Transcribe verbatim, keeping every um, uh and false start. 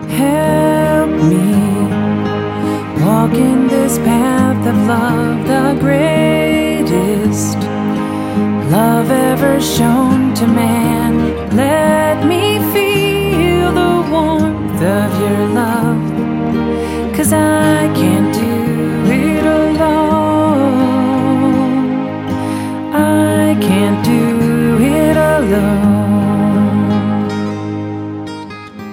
Help me walk in this path of love, the greatest love ever shown to man. Let me feel the warmth of your love, 'cause I can't do it alone. I can't do it alone.